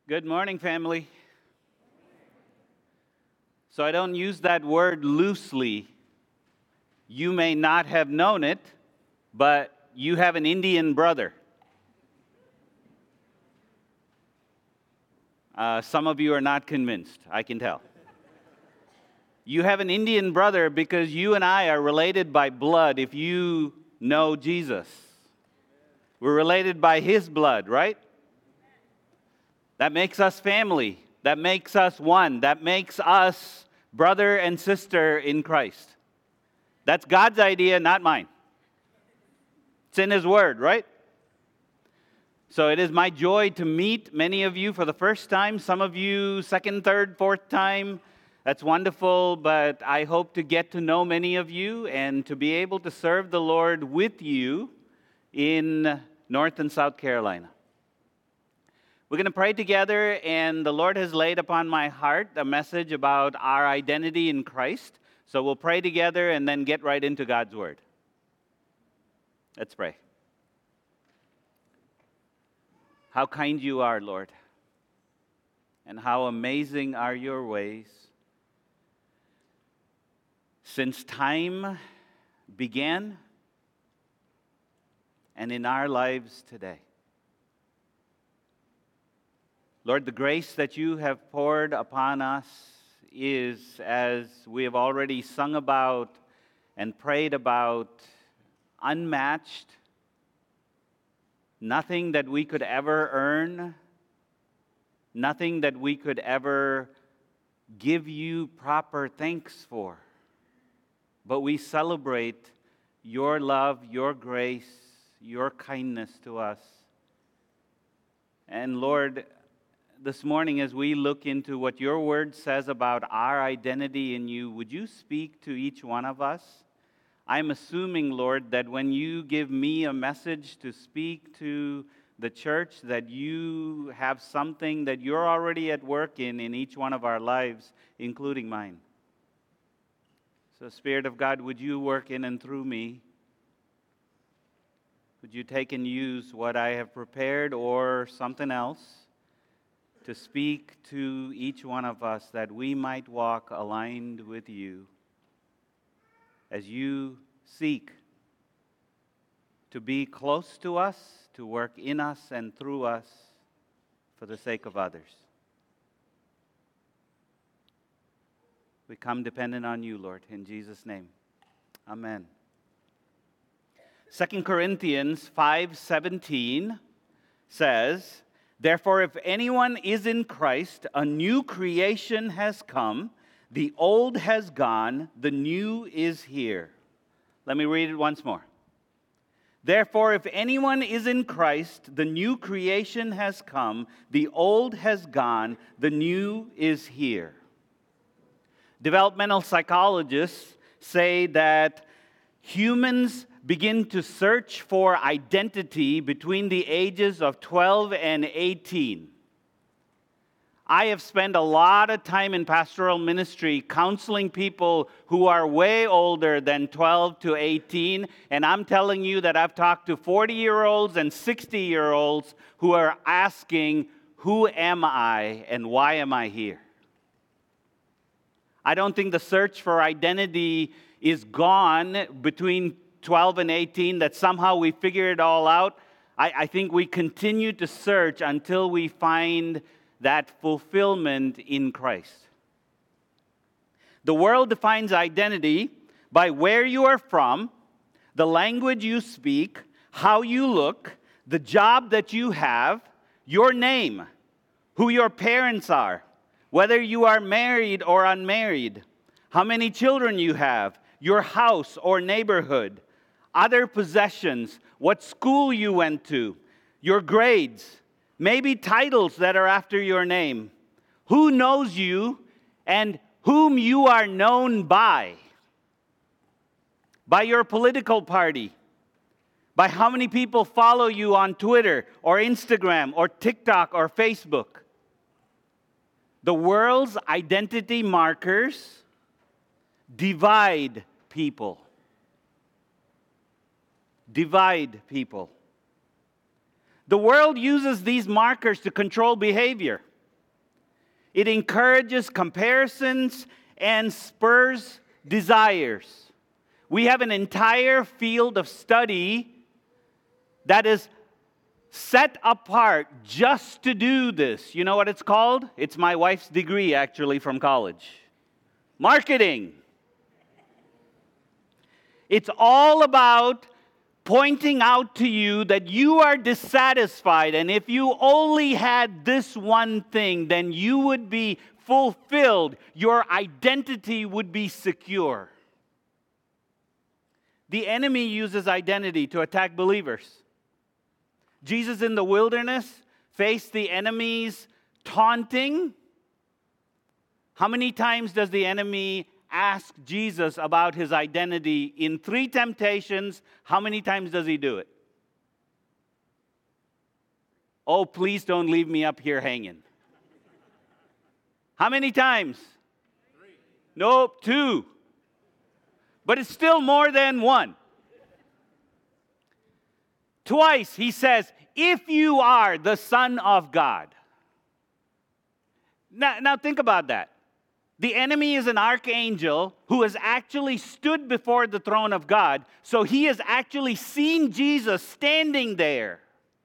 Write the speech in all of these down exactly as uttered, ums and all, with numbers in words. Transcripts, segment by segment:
Good morning, family. So I don't use that word loosely. You may not have known it, but you have an Indian brother. Uh, some of you are not convinced, I can tell. You have an Indian brother because you and I are related by blood if you know Jesus. We're related by his blood, right? That makes us family. That makes us one. That makes us brother and sister in Christ. That's God's idea, not mine. It's in his word, right? So it is my joy to meet many of you for the first time. Some of you second, third, fourth time. That's wonderful, but I hope to get to know many of you and to be able to serve the Lord with you in North and South Carolina. We're going to pray together, and the Lord has laid upon my heart a message about our identity in Christ. So we'll pray together and then get right into God's Word. Let's pray. How kind you are, Lord, and how amazing are your ways. Since time began and in our lives today. Lord, the grace that you have poured upon us is, as we have already sung about and prayed about, unmatched. Nothing that we could ever earn, nothing that we could ever give you proper thanks for. But we celebrate your love, your grace, your kindness to us. And Lord, this morning, as we look into what your word says about our identity in you, would you speak to each one of us? I'm assuming, Lord, that when you give me a message to speak to the church, that you have something that you're already at work in in each one of our lives, including mine. So, Spirit of God, would you work in and through me? Would you take and use what I have prepared or something else to speak to each one of us that we might walk aligned with you as you seek to be close to us, to work in us and through us for the sake of others. We come dependent on you, Lord, in Jesus' name. Amen. Second Corinthians five seventeen says, "Therefore, if anyone is in Christ, a new creation has come. The old has gone, the new is here." Let me read it once more. "Therefore, if anyone is in Christ, the new creation has come. The old has gone, the new is here." Developmental psychologists say that humans begin to search for identity between the ages of twelve and eighteen. I have spent a lot of time in pastoral ministry counseling people who are way older than twelve to eighteen, and I'm telling you that I've talked to forty-year-olds and sixty-year-olds who are asking, who am I and why am I here? I don't think the search for identity is gone between twelve and eighteen, that somehow we figure it all out. I, I think we continue to search until we find that fulfillment in Christ. The world defines identity by where you are from, the language you speak, how you look, the job that you have, your name, who your parents are, whether you are married or unmarried, how many children you have, your house or neighborhood, other possessions, what school you went to, your grades, maybe titles that are after your name, who knows you and whom you are known by, by your political party, by how many people follow you on Twitter or Instagram or TikTok or Facebook. The world's identity markers divide people. Divide people. The world uses these markers to control behavior. It encourages comparisons and spurs desires. We have an entire field of study that is set apart just to do this. You know what it's called? It's my wife's degree, actually, from college. Marketing. It's all about pointing out to you that you are dissatisfied, and if you only had this one thing, then you would be fulfilled. Your identity would be secure. The enemy uses identity to attack believers. Jesus in the wilderness faced the enemy's taunting. How many times does the enemy ask Jesus about his identity in three temptations? How many times does he do it? Oh, please don't leave me up here hanging. How many times? Three. Nope, two. But it's still more than one. Twice he says, if you are the Son of God. Now, now think about that. The enemy is an archangel who has actually stood before the throne of God. So he has actually seen Jesus standing there.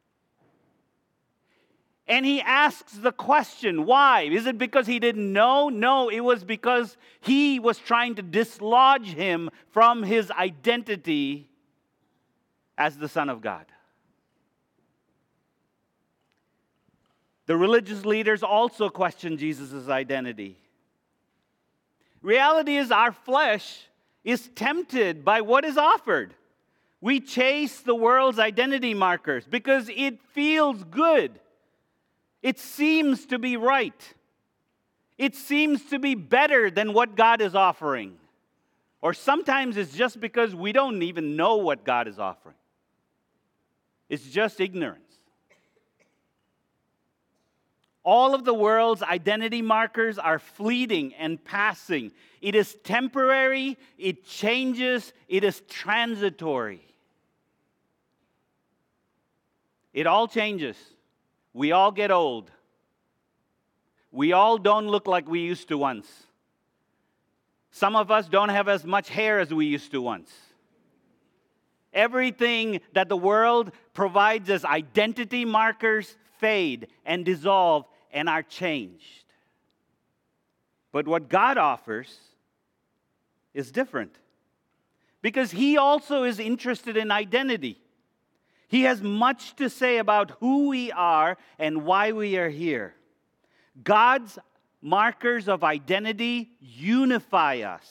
And he asks the question, why? Is it because he didn't know? No, it was because he was trying to dislodge him from his identity as the Son of God. The religious leaders also questioned Jesus' identity. Reality is our flesh is tempted by what is offered. We chase the world's identity markers because it feels good. It seems to be right. It seems to be better than what God is offering. Or sometimes it's just because we don't even know what God is offering. It's just ignorance. All of the world's identity markers are fleeting and passing. It is temporary, it changes, it is transitory. It all changes. We all get old. We all don't look like we used to once. Some of us don't have as much hair as we used to once. Everything that the world provides as identity markers fade and dissolve and are changed. But what God offers is different. Because He also is interested in identity. He has much to say about who we are and why we are here. God's markers of identity unify us.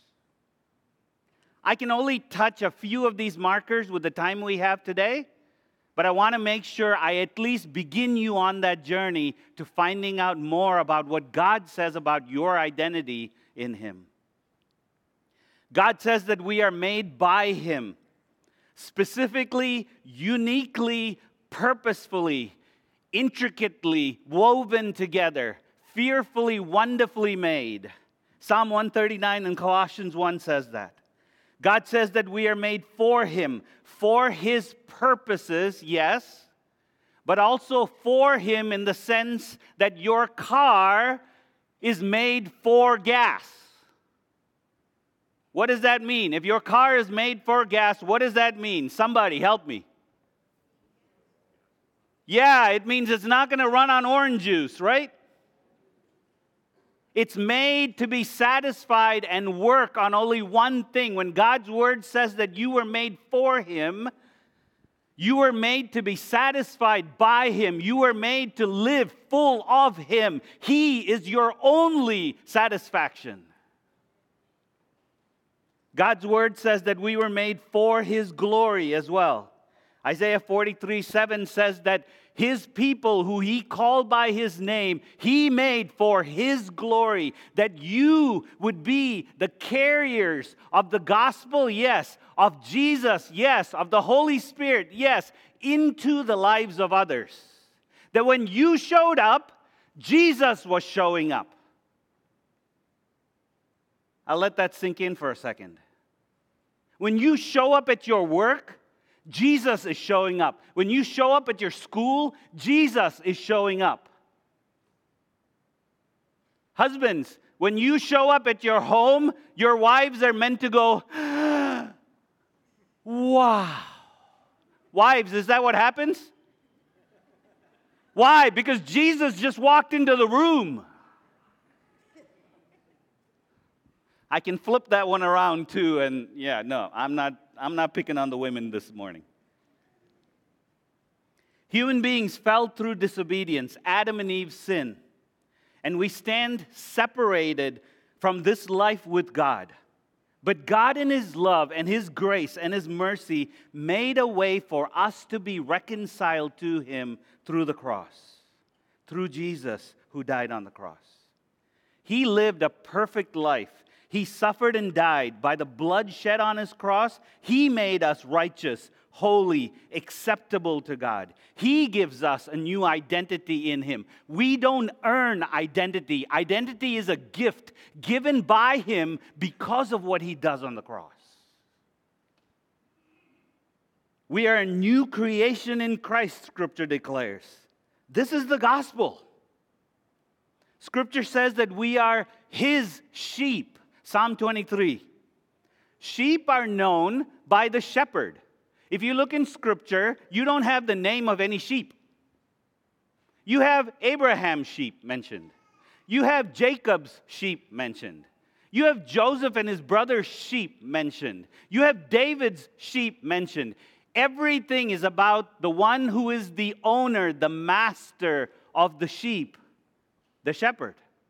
I can only touch a few of these markers with the time we have today, but I want to make sure I at least begin you on that journey to finding out more about what God says about your identity in Him. God says that we are made by Him, specifically, uniquely, purposefully, intricately woven together, fearfully, wonderfully made. Psalm one thirty-nine and Colossians one says that. God says that we are made for Him, for His purposes, yes, but also for Him in the sense that your car is made for gas. What does that mean? If your car is made for gas, what does that mean? Somebody help me. Yeah, it means it's not going to run on orange juice, right? It's made to be satisfied and work on only one thing. When God's Word says that you were made for Him, you were made to be satisfied by Him. You were made to live full of Him. He is your only satisfaction. God's Word says that we were made for His glory as well. Isaiah forty-three seven says that His people who He called by His name, He made for His glory, that you would be the carriers of the gospel, yes, of Jesus, yes, of the Holy Spirit, yes, into the lives of others. That when you showed up, Jesus was showing up. I'll let that sink in for a second. When you show up at your work, Jesus is showing up. When you show up at your school, Jesus is showing up. Husbands, when you show up at your home, your wives are meant to go, wow. Wives, is that what happens? Why? Because Jesus just walked into the room. I can flip that one around too, and yeah, no, I'm not, I'm not picking on the women this morning. Human beings fell through disobedience, Adam and Eve's sin, and we stand separated from this life with God. But God in His love and His grace and His mercy made a way for us to be reconciled to Him through the cross, through Jesus who died on the cross. He lived a perfect life. He suffered and died. By the blood shed on His cross, He made us righteous, holy, acceptable to God. He gives us a new identity in Him. We don't earn identity. Identity is a gift given by Him because of what He does on the cross. We are a new creation in Christ, Scripture declares. This is the gospel. Scripture says that we are His sheep. Psalm twenty-three. Sheep are known by the shepherd. If you look in Scripture, you don't have the name of any sheep. You have Abraham's sheep mentioned. You have Jacob's sheep mentioned. You have Joseph and his brother's sheep mentioned. You have David's sheep mentioned. Everything is about the one who is the owner, the master of the sheep, the shepherd.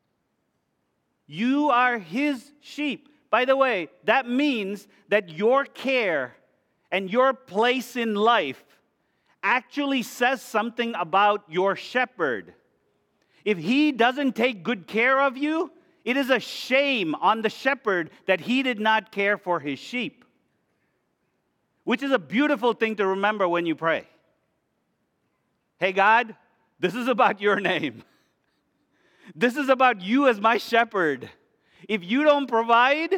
You are His sheep. By the way, that means that your care and your place in life actually says something about your shepherd. If he doesn't take good care of you, it is a shame on the shepherd that he did not care for his sheep. Which is a beautiful thing to remember when you pray. Hey God, this is about your name. This is about you as my shepherd. If you don't provide,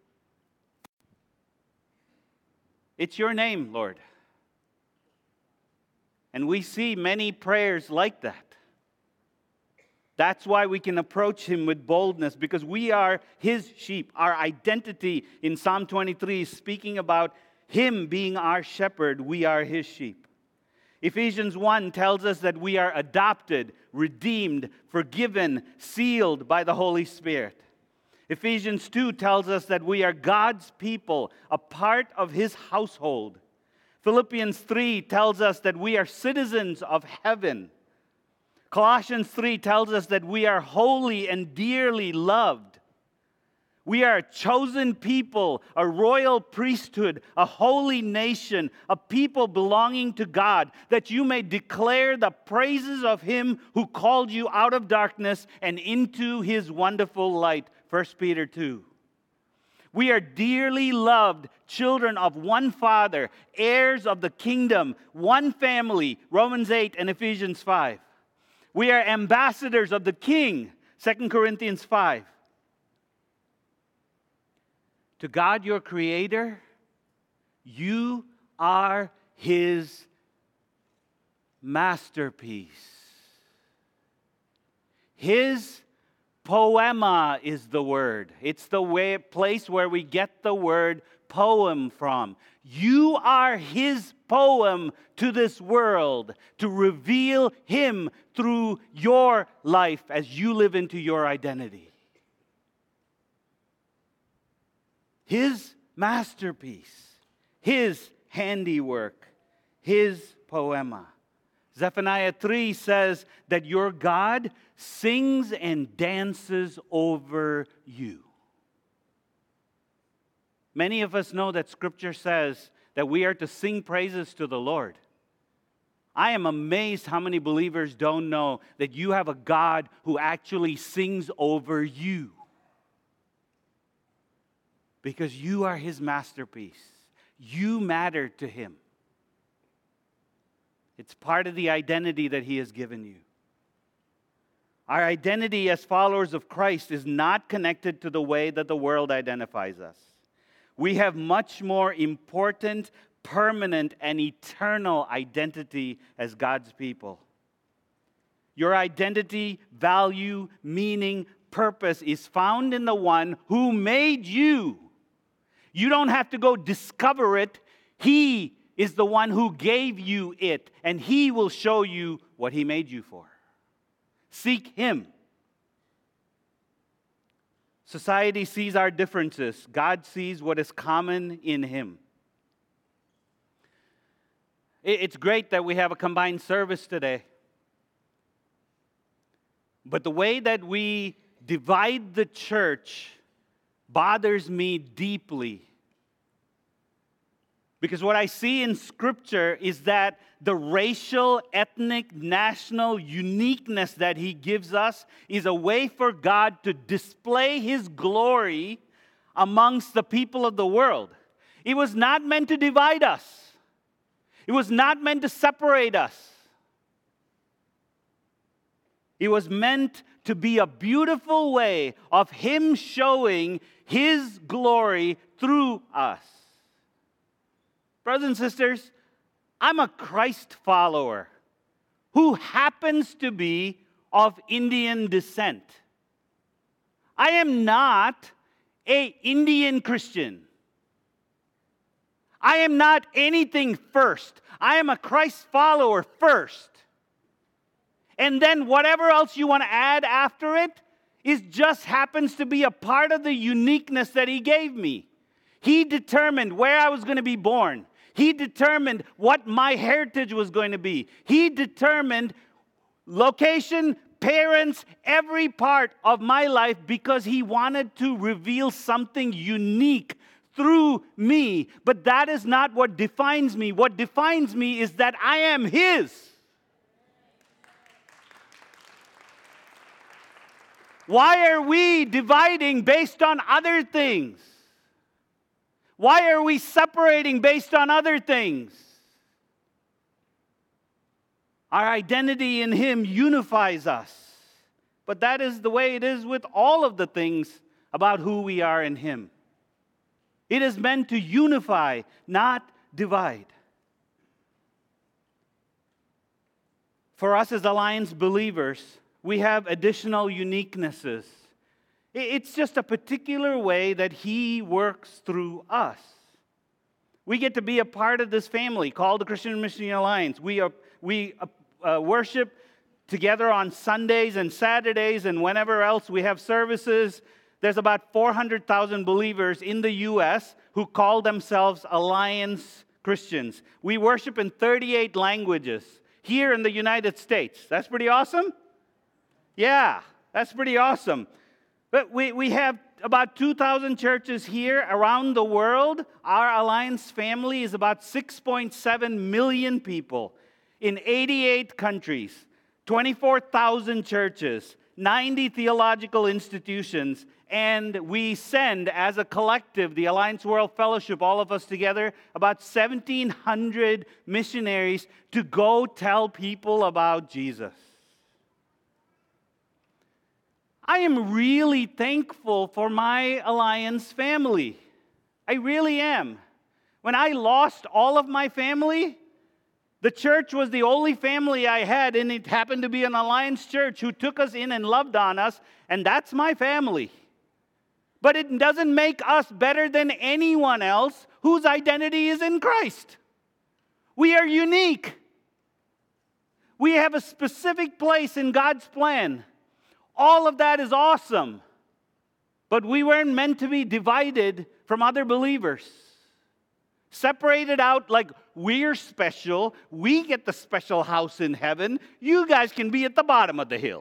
it's your name, Lord. And we see many prayers like that. That's why we can approach Him with boldness, because we are His sheep. Our identity in Psalm twenty-three is speaking about Him being our shepherd. We are His sheep. Ephesians one tells us that we are adopted, redeemed, forgiven, sealed by the Holy Spirit. Ephesians two tells us that we are God's people, a part of His household. Philippians three tells us that we are citizens of heaven. Colossians three tells us that we are holy and dearly loved. We are a chosen people, a royal priesthood, a holy nation, a people belonging to God, that you may declare the praises of Him who called you out of darkness and into His wonderful light. First Peter two. We are dearly loved children of one Father, heirs of the kingdom, one family, Romans eight and Ephesians five. We are ambassadors of the King, Second Corinthians five. To God, your Creator, you are His masterpiece. His poema is the word. It's the way, place where we get the word poem from. You are His poem to this world to reveal Him through your life as you live into your identity. His masterpiece, His handiwork, His poema. Zephaniah three says that your God sings and dances over you. Many of us know that Scripture says that we are to sing praises to the Lord. I am amazed how many believers don't know that you have a God who actually sings over you. Because you are His masterpiece. You matter to Him. It's part of the identity that He has given you. Our identity as followers of Christ is not connected to the way that the world identifies us. We have much more important, permanent, and eternal identity as God's people. Your identity, value, meaning, purpose is found in the one who made you. You don't have to go discover it. He is the one who gave you it, and He will show you what He made you for. Seek Him. Society sees our differences. God sees what is common in Him. It's great that we have a combined service today. But the way that we divide the church bothers me deeply. Because what I see in Scripture is that the racial, ethnic, national uniqueness that He gives us is a way for God to display His glory amongst the people of the world. It was not meant to divide us. It was not meant to separate us. It was meant to be a beautiful way of Him showing His glory through us. Brothers and sisters, I'm a Christ follower who happens to be of Indian descent. I am not an Indian Christian. I am not anything first. I am a Christ follower first. And then whatever else you want to add after it is just happens to be a part of the uniqueness that He gave me. He determined where I was going to be born. He determined what my heritage was going to be. He determined location, parents, every part of my life because He wanted to reveal something unique through me. But that is not what defines me. What defines me is that I am His. Why are we dividing based on other things? Why are we separating based on other things? Our identity in Him unifies us. But that is the way it is with all of the things about who we are in Him. It is meant to unify, not divide. For us as Alliance believers, we have additional uniquenesses. It's just a particular way that He works through us. We get to be a part of this family called the Christian Missionary Alliance. We are we uh, worship together on Sundays and Saturdays and whenever else we have services. There's about four hundred thousand believers in the U S who call themselves Alliance Christians. We worship in thirty-eight languages here in the United States. That's pretty awesome? Yeah, that's pretty awesome. But we, we have about two thousand churches here around the world. Our Alliance family is about six point seven million people in eighty-eight countries, twenty-four thousand churches, ninety theological institutions, and we send as a collective, the Alliance World Fellowship, all of us together, about seventeen hundred missionaries to go tell people about Jesus. I am really thankful for my Alliance family. I really am. When I lost all of my family, the church was the only family I had, and it happened to be an Alliance church who took us in and loved on us, and that's my family. But it doesn't make us better than anyone else whose identity is in Christ. We are unique. We have a specific place in God's plan. All of that is awesome. But we weren't meant to be divided from other believers. Separated out like we're special. We get the special house in heaven. You guys can be at the bottom of the hill.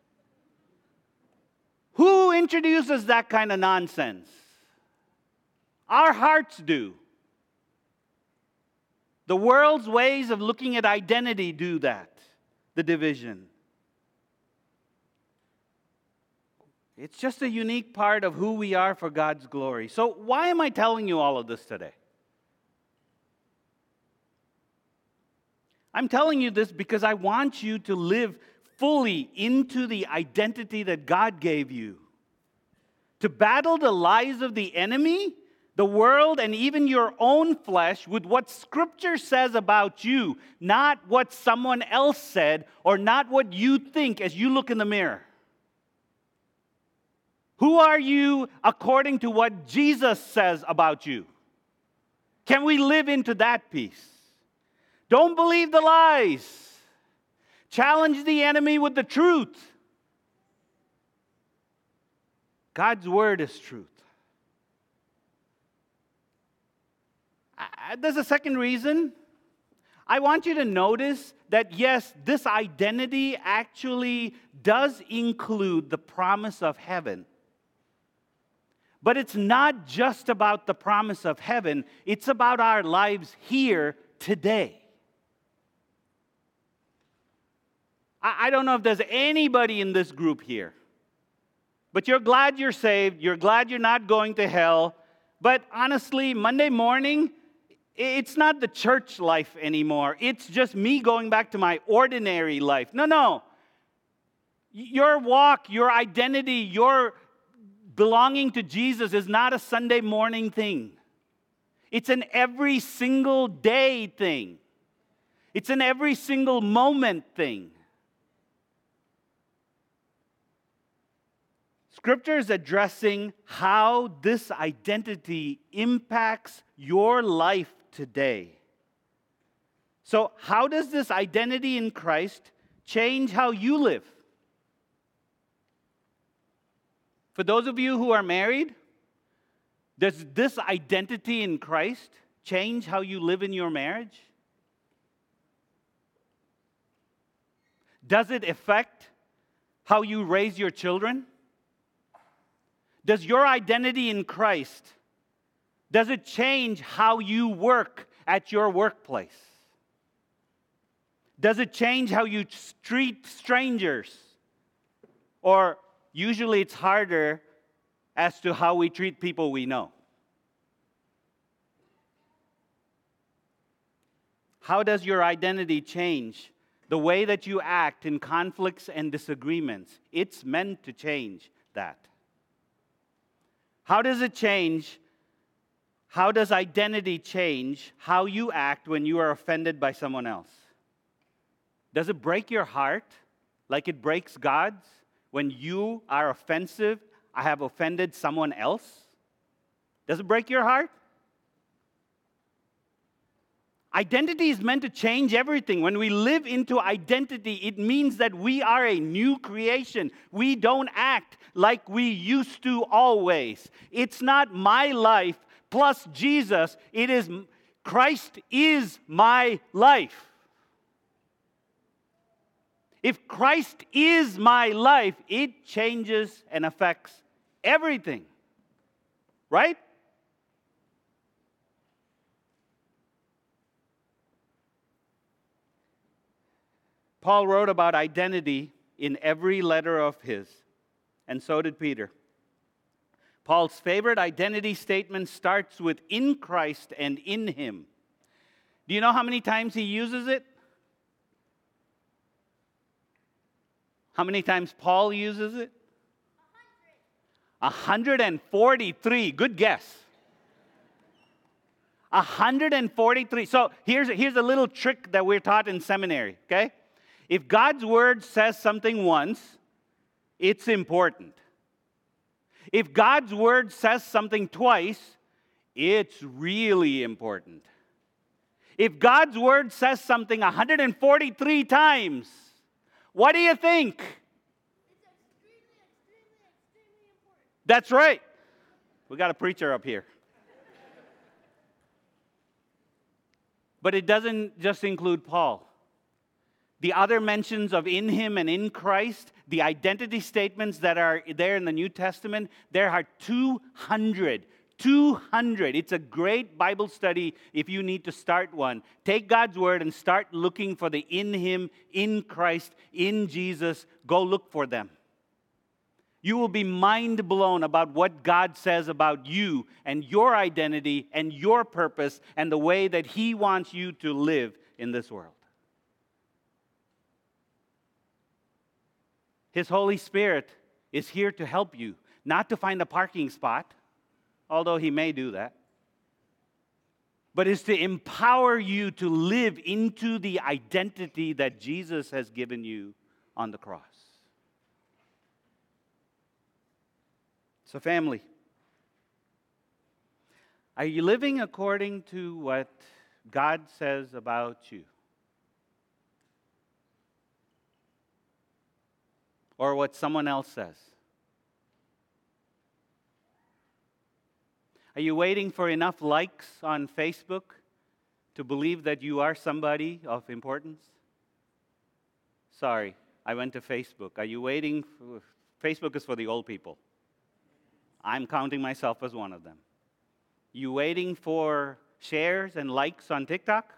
Who introduces that kind of nonsense? Our hearts do. The world's ways of looking at identity do that. The division. It's just a unique part of who we are for God's glory. So why am I telling you all of this today? I'm telling you this because I want you to live fully into the identity that God gave you. To battle the lies of the enemy, the world, and even your own flesh with what Scripture says about you, not what someone else said or not what you think as you look in the mirror. Who are you according to what Jesus says about you? Can we live into that peace? Don't believe the lies. Challenge the enemy with the truth. God's word is truth. I, there's a second reason. I want you to notice that, yes, this identity actually does include the promise of heaven. But it's not just about the promise of heaven, it's about our lives here today. I, I don't know if there's anybody in this group here, but you're glad you're saved, you're glad you're not going to hell, but honestly, Monday morning, it's not the church life anymore. It's just me going back to my ordinary life. No, no. Your walk, your identity, your belonging to Jesus is not a Sunday morning thing. It's an every single day thing. It's an every single moment thing. Scripture is addressing how this identity impacts your life today. So, how does this identity in Christ change how you live? For those of you who are married, does this identity in Christ change how you live in your marriage? Does it affect how you raise your children? Does your identity in Christ, does it change how you work at your workplace? Does it change how you treat strangers? Or usually it's harder as to how we treat people we know. How does your identity change the way that you act in conflicts and disagreements? It's meant to change that. How does it change? How does identity change how you act when you are offended by someone else? Does it break your heart like it breaks God's when you are offensive, I have offended someone else? Does it break your heart? Identity is meant to change everything. When we live into identity, it means that we are a new creation. We don't act like we used to always. It's not my life plus Jesus. It is Christ is my life. If Christ is my life, it changes and affects everything. Right? Paul wrote about identity in every letter of his, and so did Peter. Paul's favorite identity statement starts with in Christ and in Him. Do you know how many times he uses it? How many times Paul uses it? one hundred forty-three. Good guess. one hundred forty-three. So here's, here's a little trick that we're taught in seminary, okay? If God's word says something once, it's important. If God's word says something twice, it's really important. If God's word says something one hundred forty-three times, what do you think? It's extremely, extremely, extremely important. That's right. We got a preacher up here. But it doesn't just include Paul. The other mentions of in Him and in Christ, the identity statements that are there in the New Testament, there are two hundred. two hundred. It's a great Bible study if you need to start one. Take God's word and start looking for the in Him, in Christ, in Jesus. Go look for them. You will be mind blown about what God says about you and your identity and your purpose and the way that He wants you to live in this world. His Holy Spirit is here to help you, not to find a parking spot, although He may do that, but is to empower you to live into the identity that Jesus has given you on the cross. So, family, are you living according to what God says about you? Or what someone else says? Are you waiting for enough likes on Facebook to believe that you are somebody of importance? Sorry, I went to Facebook. Are you waiting for... Facebook is for the old people. I'm counting myself as one of them. You waiting for shares and likes on TikTok?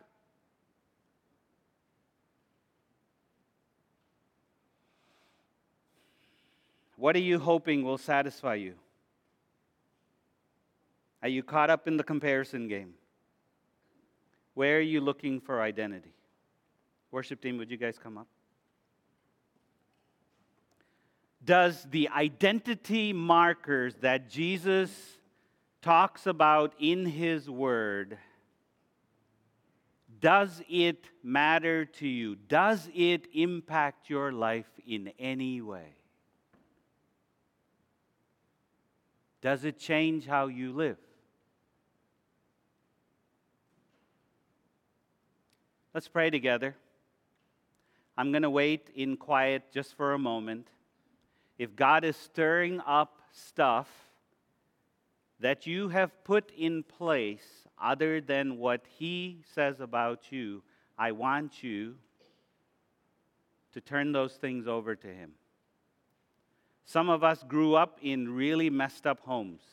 What are you hoping will satisfy you? Are you caught up in the comparison game? Where are you looking for identity? Worship team, would you guys come up? Does the identity markers that Jesus talks about in His Word, does it matter to you? Does it impact your life in any way? Does it change how you live? Let's pray together. I'm going to wait in quiet just for a moment. If God is stirring up stuff that you have put in place other than what He says about you, I want you to turn those things over to Him. Some of us grew up in really messed up homes.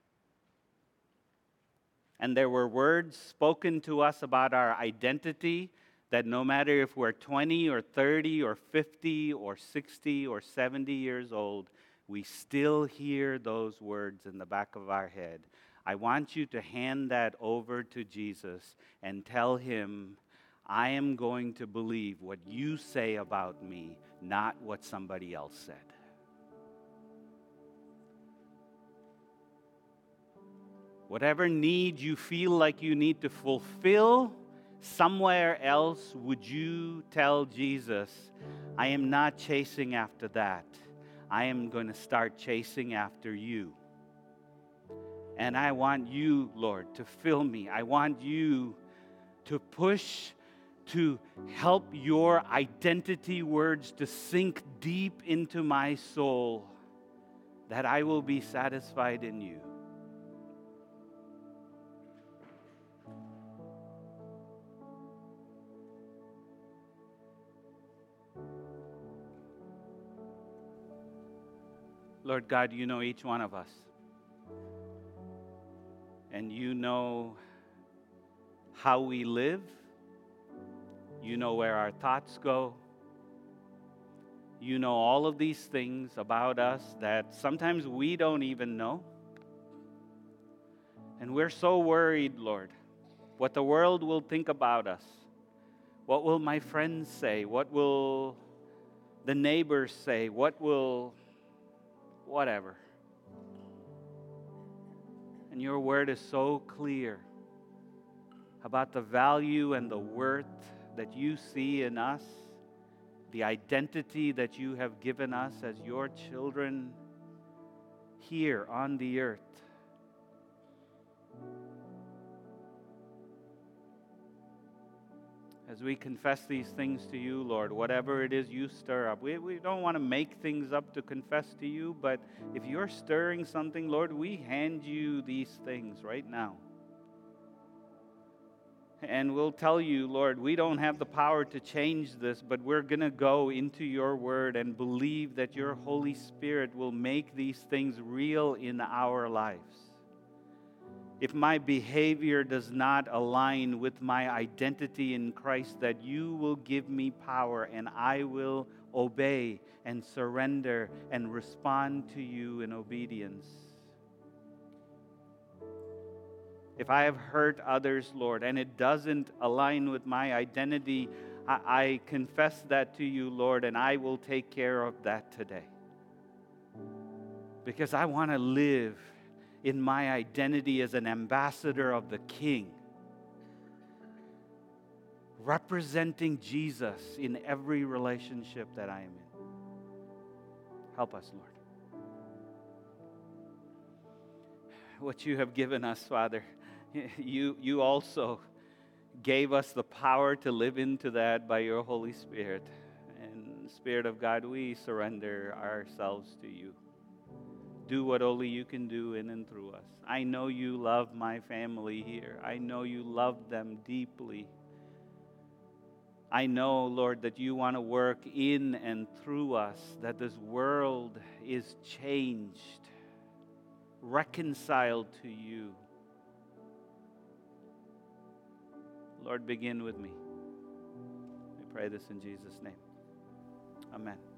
And there were words spoken to us about our identity that no matter if we're twenty or thirty or fifty or sixty or seventy years old, we still hear those words in the back of our head. I want you to hand that over to Jesus and tell Him, I am going to believe what you say about me, not what somebody else said. Whatever need you feel like you need to fulfill somewhere else, would you tell Jesus, I am not chasing after that. I am going to start chasing after you. And I want you, Lord, to fill me. I want you to push, to help your identity words to sink deep into my soul, that I will be satisfied in you. Lord God, you know each one of us. And you know how we live. You know where our thoughts go. You know all of these things about us that sometimes we don't even know. And we're so worried, Lord, what the world will think about us. What will my friends say? What will the neighbors say? What will whatever. And your word is so clear about the value and the worth that you see in us, the identity that you have given us as your children here on the earth. As we confess these things to you, Lord, whatever it is you stir up, we, we don't want to make things up to confess to you, but if you're stirring something, Lord, we hand you these things right now. And we'll tell you, Lord, we don't have the power to change this, but we're going to go into your word and believe that your Holy Spirit will make these things real in our lives. If my behavior does not align with my identity in Christ, that you will give me power and I will obey and surrender and respond to you in obedience. If I have hurt others, Lord, and it doesn't align with my identity, I, I confess that to you, Lord, and I will take care of that today. Because I want to live in my identity as an ambassador of the King, representing Jesus in every relationship that I am in. Help us, Lord. what you have given us, Father. You, you also gave us the power to live into that by your Holy Spirit. And Spirit of God, we surrender ourselves to you. Do what only you can do in and through us. I know you love my family here. I know you love them deeply. I know, Lord, that you want to work in and through us, that this world is changed, reconciled to you. Lord, begin with me. We pray this in Jesus' name. Amen.